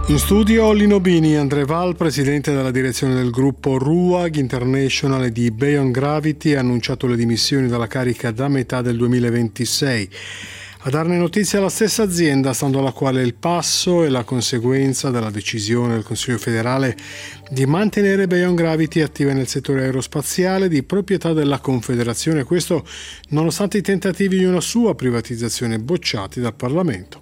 In studio Lino Bini, André Val, presidente della direzione del gruppo RUAG International di Beyond Gravity, ha annunciato le dimissioni dalla carica da metà del 2026. A darne notizia la stessa azienda, stando alla quale il passo è la conseguenza della decisione del Consiglio federale di mantenere Beyond Gravity attiva nel settore aerospaziale di proprietà della Confederazione, questo nonostante i tentativi di una sua privatizzazione bocciati dal Parlamento.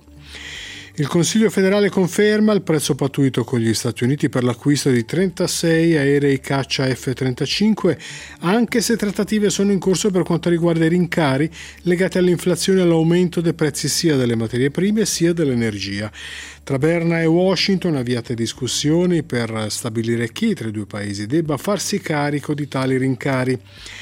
Il Consiglio federale conferma il prezzo pattuito con gli Stati Uniti per l'acquisto di 36 aerei caccia F-35, anche se trattative sono in corso per quanto riguarda i rincari legati all'inflazione e all'aumento dei prezzi sia delle materie prime sia dell'energia. Tra Berna e Washington avviate discussioni per stabilire chi tra i due paesi debba farsi carico di tali rincari.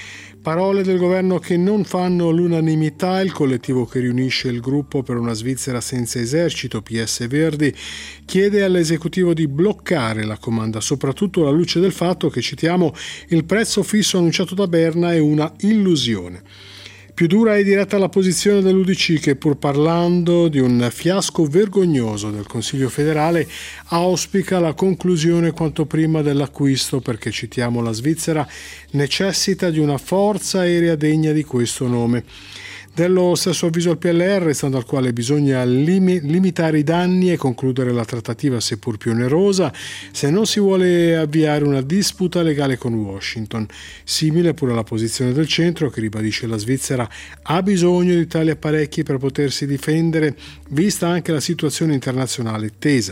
Parole del governo che non fanno l'unanimità. Il collettivo che riunisce il gruppo per una Svizzera senza esercito, PS Verdi, chiede all'esecutivo di bloccare la comanda, soprattutto alla luce del fatto che, citiamo, il prezzo fisso annunciato da Berna è una illusione. Più dura e diretta la posizione dell'UDC che, pur parlando di un fiasco vergognoso del Consiglio federale, auspica la conclusione quanto prima dell'acquisto perché, citiamo, la Svizzera necessita di una forza aerea degna di questo nome. Dello stesso avviso al PLR, stando al quale bisogna limitare i danni e concludere la trattativa seppur più onerosa se non si vuole avviare una disputa legale con Washington. Simile pure alla posizione del centro che ribadisce la Svizzera ha bisogno di tali apparecchi per potersi difendere, vista anche la situazione internazionale tesa.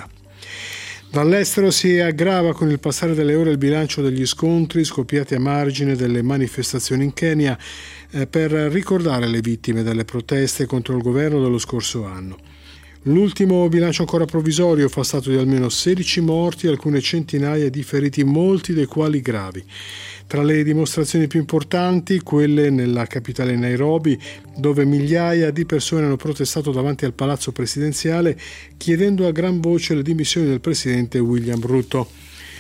Dall'estero si aggrava con il passare delle ore il bilancio degli scontri scoppiati a margine delle manifestazioni in Kenya per ricordare le vittime delle proteste contro il governo dello scorso anno. L'ultimo bilancio ancora provvisorio fa stato di almeno 16 morti e alcune centinaia di feriti, molti dei quali gravi. Tra le dimostrazioni più importanti, quelle nella capitale Nairobi, dove migliaia di persone hanno protestato davanti al palazzo presidenziale chiedendo a gran voce le dimissioni del presidente William Ruto.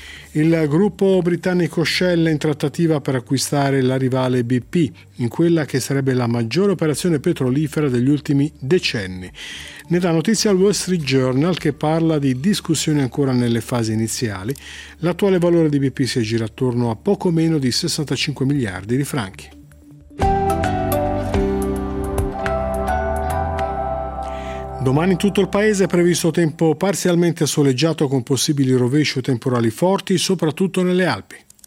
Il gruppo britannico Shell è in trattativa per acquistare la rivale BP, in quella che sarebbe la maggiore operazione petrolifera degli ultimi decenni. Ne dà notizia al Wall Street Journal, che parla di discussioni ancora nelle fasi iniziali. L'attuale valore di BP si aggira attorno a poco meno di 65 miliardi di franchi. Domani in tutto il paese è previsto tempo parzialmente soleggiato con possibili rovesci o temporali forti, soprattutto nelle Alpi.